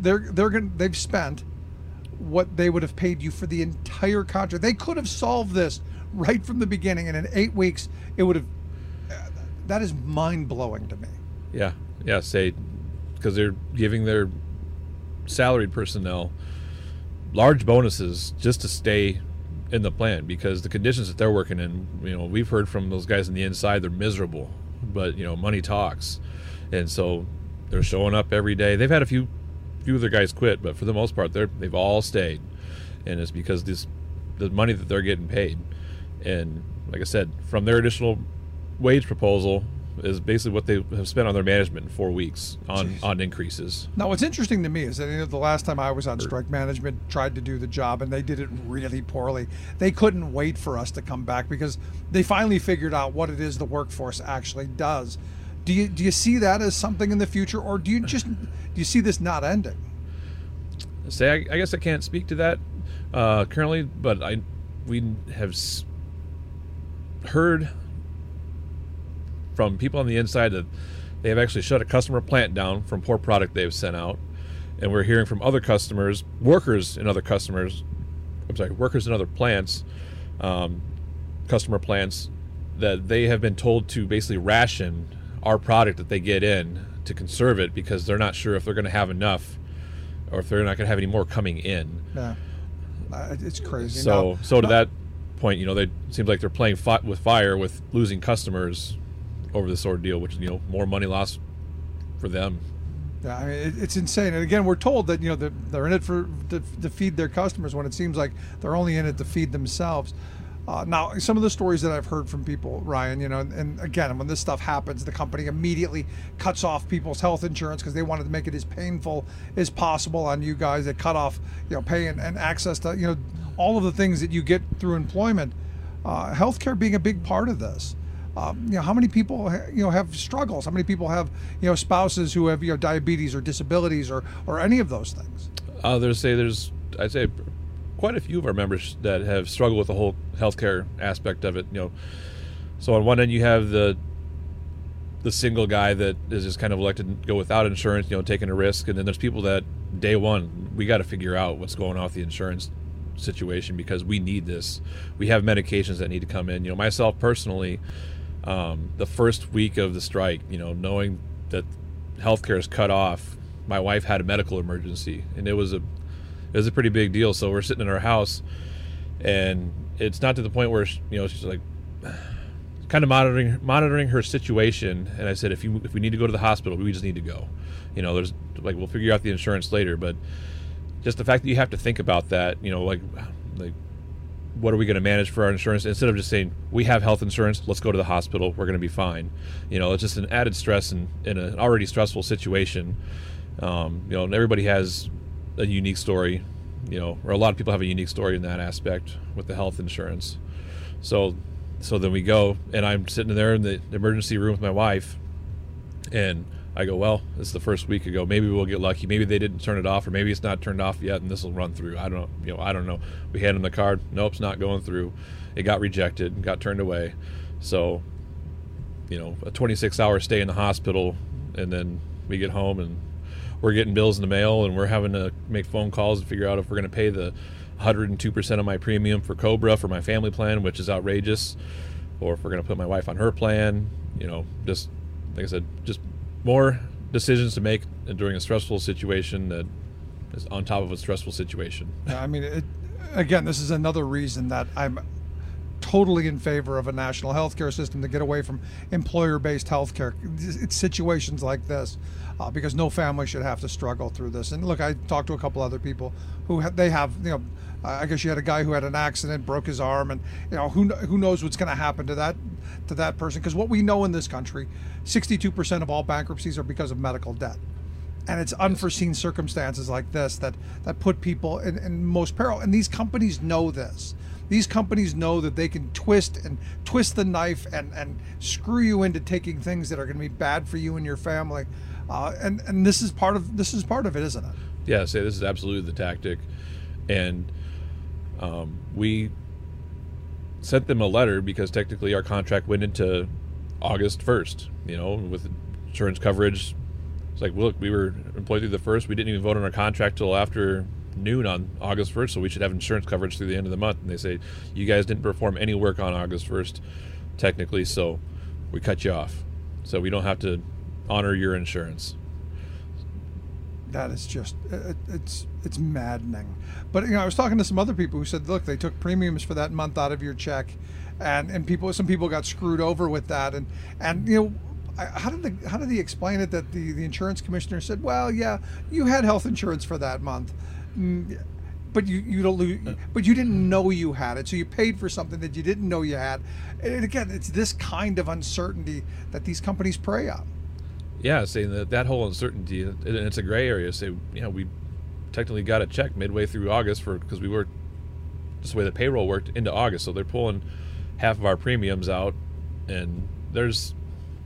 spent what they would have paid you for the entire contract. They could have solved this right from the beginning, and in 8 weeks, it would have. That is mind-blowing to me. Yeah, because they're giving their salaried personnel large bonuses just to stay in the plant, because the conditions that they're working in, we've heard from those guys on the inside, they're miserable, but money talks. And so they're showing up every day. They've had a few of their guys quit, but for the most part they've all stayed, and it's because the money that they're getting paid. And like I said, from their additional wage proposal is basically what they have spent on their management in 4 weeks on increases. Now, what's interesting to me is that the last time I was on strike, management tried to do the job, and they did it really poorly. They couldn't wait for us to come back because they finally figured out what it is the workforce actually does. Do you see that as something in the future, or do you see this not ending? I guess I can't speak to that currently, but we have heard from people on the inside that they have actually shut a customer plant down from poor product they've sent out. And we're hearing from other customers, workers in other plants, customer plants, that they have been told to basically ration our product that they get in to conserve it, because they're not sure if they're going to have enough or if they're not going to have any more coming in. Yeah, it's crazy. So to that point, it seems like they're playing with fire with losing customers over this ordeal, which more money lost for them. Yeah, I mean, it's insane. And again, we're told that they're in it to feed their customers, when it seems like they're only in it to feed themselves. Now, some of the stories that I've heard from people, Ryan, and again, when this stuff happens, the company immediately cuts off people's health insurance because they wanted to make it as painful as possible on you guys. They cut off, pay and access to, all of the things that you get through employment. Healthcare being a big part of this. How many people have struggles? How many people have spouses who have diabetes or disabilities or any of those things? I'd say quite a few of our members that have struggled with the whole healthcare aspect of it. So on one end you have the single guy that is just kind of elected to go without insurance, taking a risk, and then there's people that day one, we got to figure out what's going on with the insurance situation because we need this. We have medications that need to come in. Myself personally, the first week of the strike, knowing that healthcare is cut off, my wife had a medical emergency, and it was a pretty big deal. So we're sitting in our house, and it's not to the point where she's like kind of monitoring her situation. And I said, if we need to go to the hospital, we just need to go. There's we'll figure out the insurance later, but just the fact that you have to think about that, like what are we going to manage for our insurance, instead of just saying we have health insurance, let's go to the hospital, we're going to be fine. It's just an added stress in an already stressful situation. And everybody has a unique story, or a lot of people have a unique story in that aspect with the health insurance. So then we go, and I'm sitting there in the emergency room with my wife, and I go, well, this is the first week ago. Maybe we'll get lucky. Maybe they didn't turn it off, or maybe it's not turned off yet, and this will run through. I don't know. We hand them the card. Nope, it's not going through. It got rejected, got turned away. So, a 26-hour stay in the hospital, and then we get home, and we're getting bills in the mail and we're having to make phone calls to figure out if we're going to pay the 102% of my premium for Cobra for my family plan, which is outrageous, or if we're going to put my wife on her plan. Just like I said, just more decisions to make during a stressful situation that is on top of a stressful situation. Yeah, I mean, again, this is another reason that I'm totally in favor of a national healthcare system to get away from employer-based healthcare. It's situations like this, because no family should have to struggle through this. And look, I talked to a couple other people who I guess you had a guy who had an accident, broke his arm, and who knows what's going to happen to that person? Because what we know in this country, 62% of all bankruptcies are because of medical debt. And it's unforeseen circumstances like this that put people in most peril. And these companies know this. These companies know that they can twist the knife and screw you into taking things that are going to be bad for you and your family. And this is part of it, isn't it? Yeah, this is absolutely the tactic. And we sent them a letter because technically our contract went into August 1st, with insurance coverage. It's like, look, we were employed through the 1st. We didn't even vote on our contract till after noon on August 1st, so we should have insurance coverage through the end of the month. And they say, you guys didn't perform any work on August 1st, technically, so we cut you off. So we don't have to honor your insurance. That is just, it's maddening. But I was talking to some other people who said, look, they took premiums for that month out of your check, and some people got screwed over with that, and how did he explain it that the insurance commissioner said, well, yeah, you had health insurance for that month, but you don't, but you didn't know you had it, so you paid for something that you didn't know you had. And again, it's this kind of uncertainty that these companies prey on. Yeah, saying that whole uncertainty, and it's a gray area. Say, we technically got a check midway through August because we were just the way the payroll worked into August, so they're pulling half of our premiums out, and there's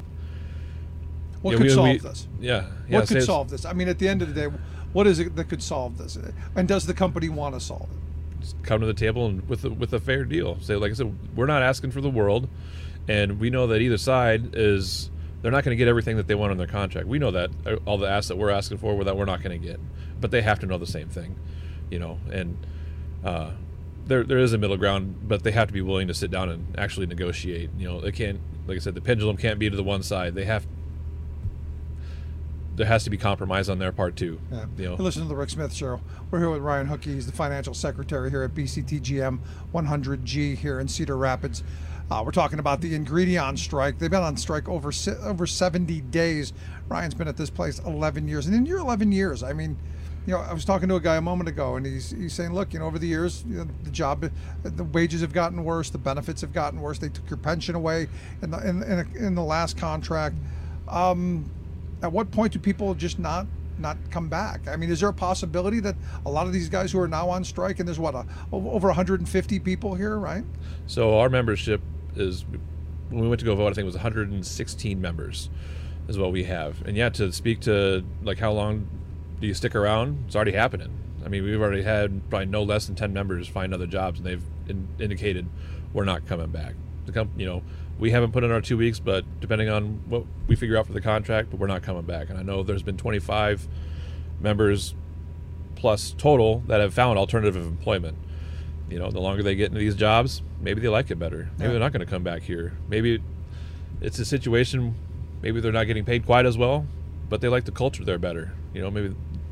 what could solve this? Yeah, what could solve this? I mean, at the end of the day, what is it that could solve this? And does the company want to solve it? Just come to the table and with a fair deal. Say, like I said, we're not asking for the world, and we know that either side is. They're not going to get everything that they want on their contract. We know that all the asks that we're asking for that we're not going to get, but they have to know the same thing, And there is a middle ground, but they have to be willing to sit down and actually negotiate. They can't, like I said, the pendulum can't be to the one side. There has to be compromise on their part too. Yeah. Listen to the Rick Smith Show. We're here with Ryan Hookey. He's the financial secretary here at BCTGM 100G here in Cedar Rapids. We're talking about the Ingredion strike. They've been on strike over 70 days. Ryan's been at this place 11 years. And in your 11 years, I mean, I was talking to a guy a moment ago, and he's saying, look, over the years, the wages have gotten worse, the benefits have gotten worse. They took your pension away in the last contract. At what point do people just not come back? I mean, is there a possibility that a lot of these guys who are now on strike, and there's over 150 people here, right? So our membership is, when we went to go vote, I think it was 116 members is what we have. And yeah, to speak to like how long do you stick around, it's already happening. I mean, we've already had probably no less than 10 members find other jobs, and they've indicated we're not coming back. We haven't put in our 2 weeks, but depending on what we figure out for the contract, but we're not coming back. And I know there's been 25 members plus total that have found alternative employment. The longer they get into these jobs, maybe they like it better. Maybe they're not going to come back here. Maybe it's a situation, maybe they're not getting paid quite as well, but they like the culture there better. Maybe,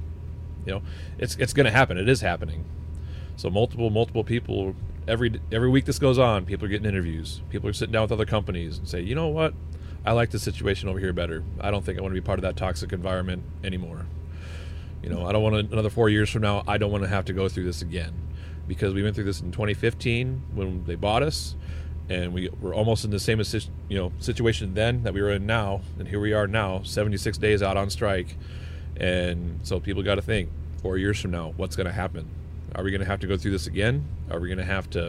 it's going to happen. It is happening. So multiple people, every week this goes on, people are getting interviews. People are sitting down with other companies and say, you know what? I like the situation over here better. I don't think I want to be part of that toxic environment anymore. I don't want another 4 years from now, I don't want to have to go through this again. Because we went through this in 2015 when they bought us, and we were almost in the same situation then that we were in now, and here we are now, 76 days out on strike. And so people got to think, 4 years from now, what's going to happen? Are we going to have to go through this again? Are we going to have to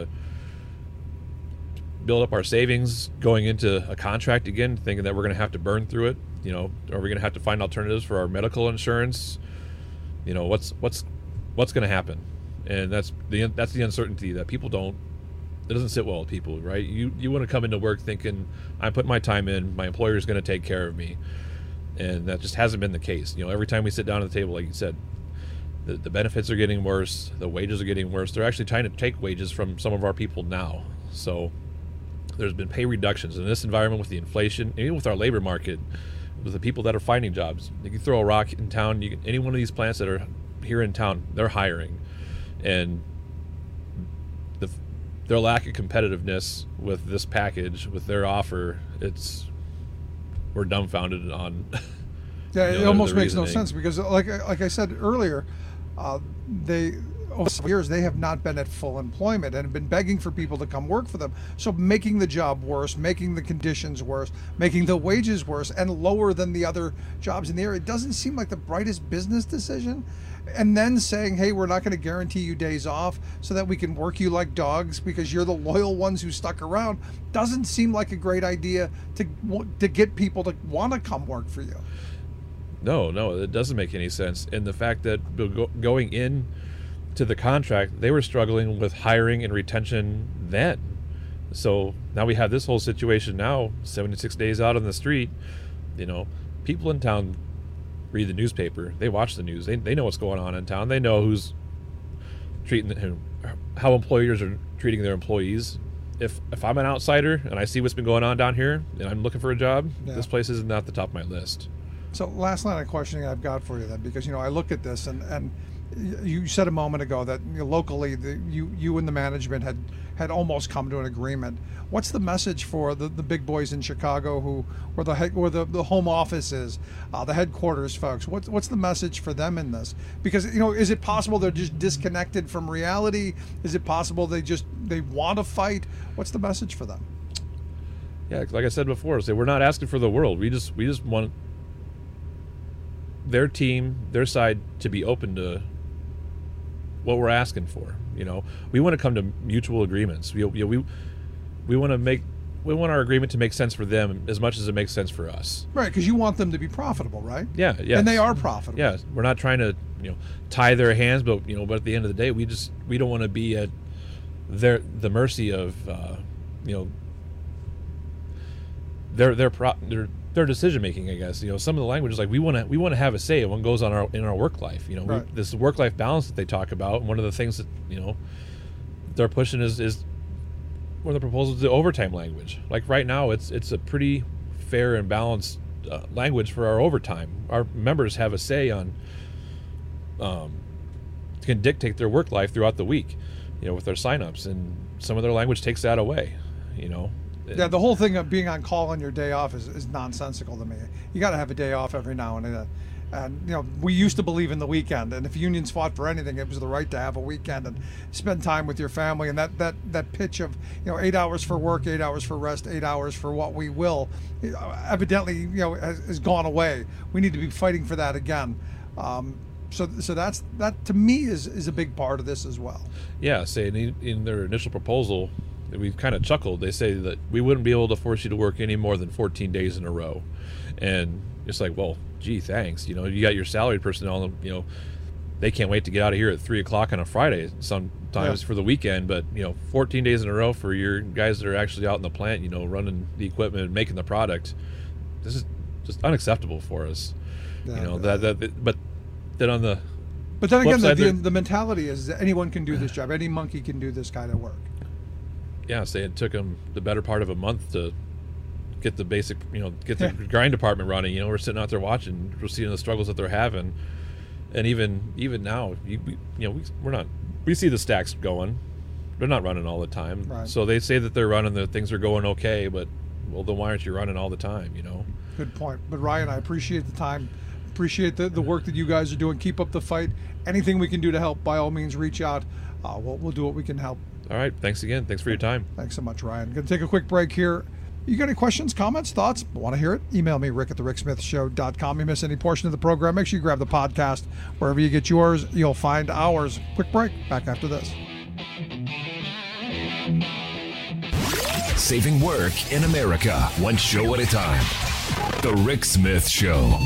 build up our savings going into a contract again, thinking that we're going to have to burn through it? Are we going to have to find alternatives for our medical insurance? What's going to happen? And that's the uncertainty that people it doesn't sit well with people, right? You want to come into work thinking, I'm putting my time in, my employer is going to take care of me. and that just hasn't been the case. Every time we sit down at the table, like you said, the benefits are getting worse, the wages are getting worse. They're actually trying to take wages from some of our people now. So there's been pay reductions in this environment with the inflation, and even with our labor market, with the people that are finding jobs. You can throw a rock in town, any one of these plants that are here in town, they're hiring. And their lack of competitiveness with this package, with their offer, we're dumbfounded on. Yeah, it almost makes no sense because, like I said earlier, over years they have not been at full employment and have been begging for people to come work for them. So making the job worse, making the conditions worse, making the wages worse, and lower than the other jobs in the area, it doesn't seem like the brightest business decision. And then saying, hey, we're not going to guarantee you days off so that we can work you like dogs because you're the loyal ones who stuck around, doesn't seem like a great idea to get people to want to come work for you. No, it doesn't make any sense. And the fact that going in to the contract, they were struggling with hiring and retention then. So now we have this whole situation now, 76 days out on the street. People in town read the newspaper, they watch the news, they know what's going on in town, they know who's how employers are treating their employees. If I'm an outsider and I see what's been going on down here and I'm looking for a job, this place is not at the top of my list. So last line of questioning I've got for you then, because I look at this and you said a moment ago that locally you and the management had almost come to an agreement. What's the message for the big boys in Chicago where the home office is, the headquarters folks? What's the message for them in this? Because is it possible they're just disconnected from reality? Is it possible they want to fight? What's the message for them? Yeah, like I said before, we're not asking for the world. We just want their team, their side, to be open to what we're asking for. We want to come to mutual agreements. We want our agreement to make sense for them as much as it makes sense for us. Right, because you want them to be profitable, right? Yeah. And they are profitable. Yeah, we're not trying to tie their hands, but but at the end of the day, we don't want to be at the mercy of their decision making, I guess. Some of the language is like we want to have a say in what goes on in our work life. Right. This work life balance that they talk about, and one of the things that they're pushing is one of the proposals, the overtime language. Like right now, it's a pretty fair and balanced language for our overtime. Our members have a say on can dictate their work life throughout the week, with their signups, and some of their language takes that away. Yeah, the whole thing of being on call on your day off is nonsensical to me. You got to have a day off every now and then. And we used to believe in the weekend, and if unions fought for anything, it was the right to have a weekend and spend time with your family. And that pitch of 8 hours for work, 8 hours for rest, 8 hours for what we will, evidently has gone away. We need to be fighting for that again. So that to me is a big part of this as well. Yeah, say in their initial proposal, we kind of chuckled. They say that we wouldn't be able to force you to work any more than 14 days in a row. And it's like, well, gee, thanks. You got your salaried personnel, they can't wait to get out of here at 3 o'clock on a Friday sometimes for the weekend. But, 14 days in a row for your guys that are actually out in the plant, running the equipment and making the product. This is just unacceptable for us. Yeah, but then on the But then again, the mentality is that anyone can do this job. Any monkey can do this kind of work. Yeah, say it took them the better part of a month to get the basic, get the grind department running. We're sitting out there watching, we're seeing the struggles that they're having, and even now, we see the stacks going. They're not running all the time. Right. So they say that they're running, that things are going okay, but well, then why aren't you running all the time? Good point. But Ryan, I appreciate the time. Appreciate the work that you guys are doing. Keep up the fight. Anything we can do to help, by all means, reach out. We'll do what we can help. All right. Thanks again. Thanks for your time. Thanks so much, Ryan. Going to take a quick break here. You got any questions, comments, thoughts? Want to hear it? Email me, rick@thericksmithshow.com. You miss any portion of the program, make sure you grab the podcast. Wherever you get yours, you'll find ours. Quick break. Back after this. Saving work in America, one show at a time. The Rick Smith Show.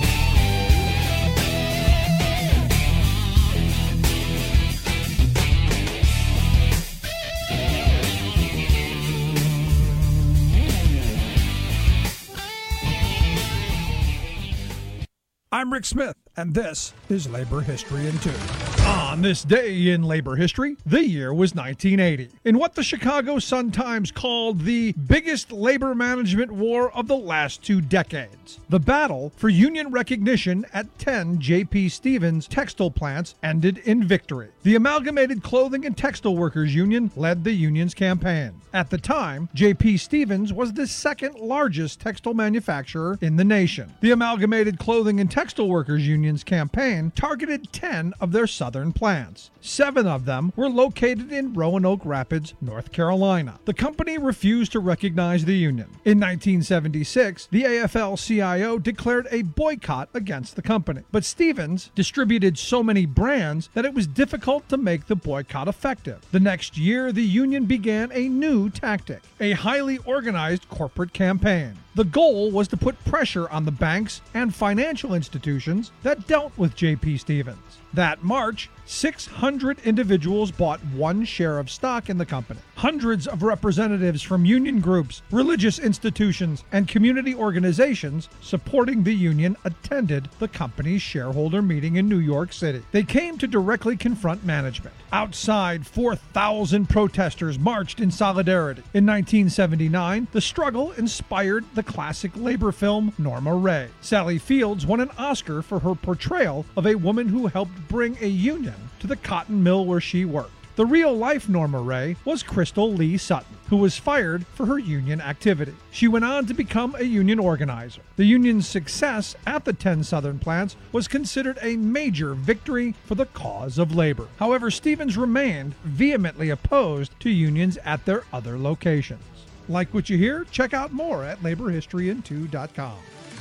I'm Rick Smith, and this is Labor History in 2. On this day in labor history, the year was 1980, in what the Chicago Sun-Times called the biggest labor management war of the last 2 decades. The battle for union recognition at 10 J.P. Stevens textile plants ended in victory. The Amalgamated Clothing and Textile Workers Union led the union's campaign. At the time, J.P. Stevens was the second largest textile manufacturer in the nation. The Amalgamated Clothing and Textile Workers Union's campaign targeted 10 of their southern plants. 7 of them were located in Roanoke Rapids, North Carolina. The company refused to recognize the union. In 1976, the AFL-CIO declared a boycott against the company. But Stevens distributed so many brands that it was difficult to make the boycott effective. The next year, the union began a new tactic, a highly organized corporate campaign. The goal was to put pressure on the banks and financial institutions that dealt with J.P. Stevens. That March, 600 individuals bought 1 share of stock in the company. Hundreds of representatives from union groups, religious institutions, and community organizations supporting the union attended the company's shareholder meeting in New York City. They came to directly confront management. Outside, 4,000 protesters marched in solidarity. In 1979, the struggle inspired the classic labor film Norma Rae. Sally Fields won an Oscar for her portrayal of a woman who helped bring a union to the cotton mill where she worked. The real-life Norma Rae was Crystal Lee Sutton, who was fired for her union activity. She went on to become a union organizer. The union's success at the 10 southern plants was considered a major victory for the cause of labor. However, Stevens remained vehemently opposed to unions at their other locations. Like what you hear? Check out more at laborhistoryin2.com.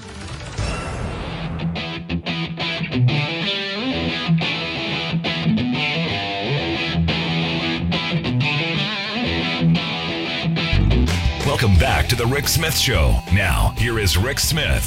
Welcome back to the Rick Smith Show. Now, here is Rick Smith.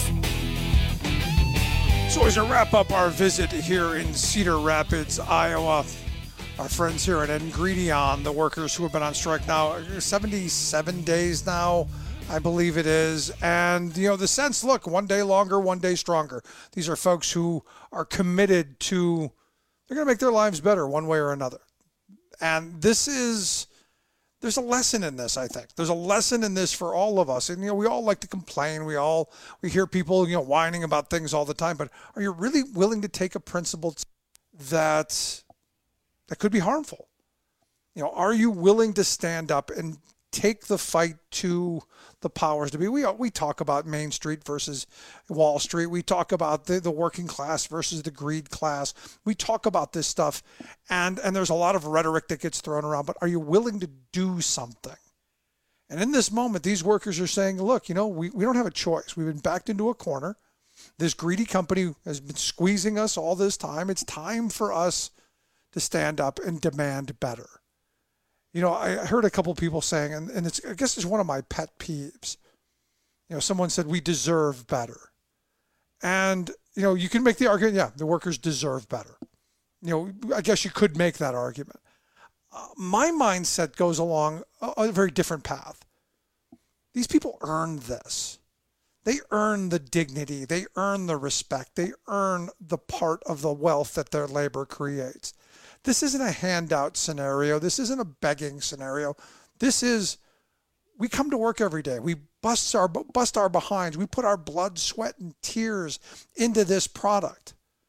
So as we wrap up our visit here in Cedar Rapids, Iowa, our friends here at Ingredion, the workers who have been on strike now 77 days now, I believe it is. And, you know, the sense, look, one day longer, one day stronger. These are folks who are committed to, they're going to make their lives better one way or another. And this is, there's a lesson in this, I think. There's a lesson in this for all of us. And, you know, we all like to complain. We hear people, you know, whining about things all the time. But are you really willing to take a principle that could be harmful? You know, are you willing to stand up and take the fight to the powers to be? We talk about Main Street versus Wall Street. We talk about the working class versus the greed class. We talk about this stuff, and there's a lot of rhetoric that gets thrown around, but are you willing to do something? And in this moment, these workers are saying, look, you know, we don't have a choice. We've been backed into a corner. This greedy company has been squeezing us all this time. It's time for us to stand up and demand better. You know, I heard a couple people saying, and I guess it's one of my pet peeves. You know, someone said, we deserve better. And, you know, you can make the argument, yeah, the workers deserve better. You know, I guess you could make that argument. My mindset goes along a very different path. These people earned this. They earn the dignity. They earn the respect. They earn the part of the wealth that their labor creates. This isn't a handout scenario. This isn't a begging scenario. This is, we come to work every day. We bust our behinds. We put our blood, sweat, and tears into this product.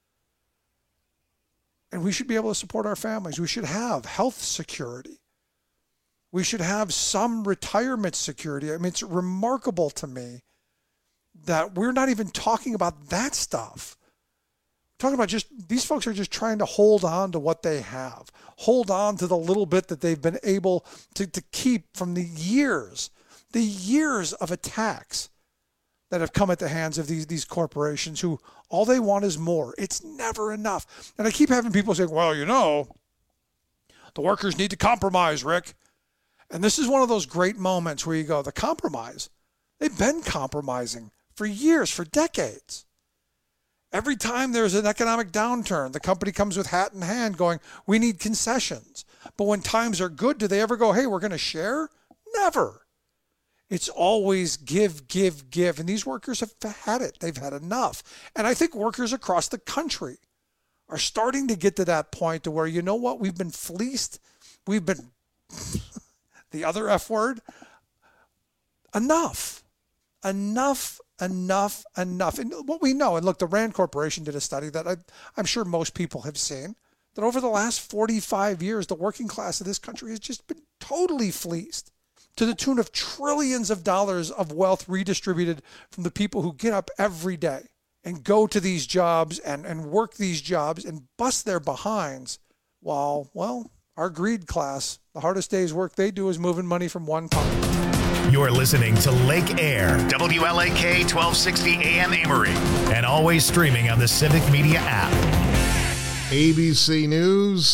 And we should be able to support our families. We should have health security. We should have some retirement security. I mean, it's remarkable to me that we're not even talking about that stuff. Talking about just, these folks are just trying to hold on to what they have, hold on to the little bit that they've been able to keep from the years of attacks that have come at the hands of these corporations who all they want is more. It's never enough. And I keep having people say, well, you know, the workers need to compromise, Rick. And this is one of those great moments where you go, the compromise, they've been compromising for years, for decades. Every time there's an economic downturn, the company comes with hat in hand going, we need concessions. But when times are good, do they ever go, hey, we're going to share? Never. It's always give, give, give. And these workers have had it. They've had enough. And I think workers across the country are starting to get to that point to where, you know what, we've been fleeced. We've been, the other F word, enough. Enough. And what we know, and look, the Rand Corporation did a study that I'm sure most people have seen, that over the last 45 years, the working class of this country has just been totally fleeced to the tune of trillions of dollars of wealth redistributed from the people who get up every day and go to these jobs and work these jobs and bust their behinds while, well, our greed class, the hardest day's work they do is moving money from one pocket. You're listening to Lake Air, WLAK 1260 AM Amory, and always streaming on the Civic Media app. ABC News.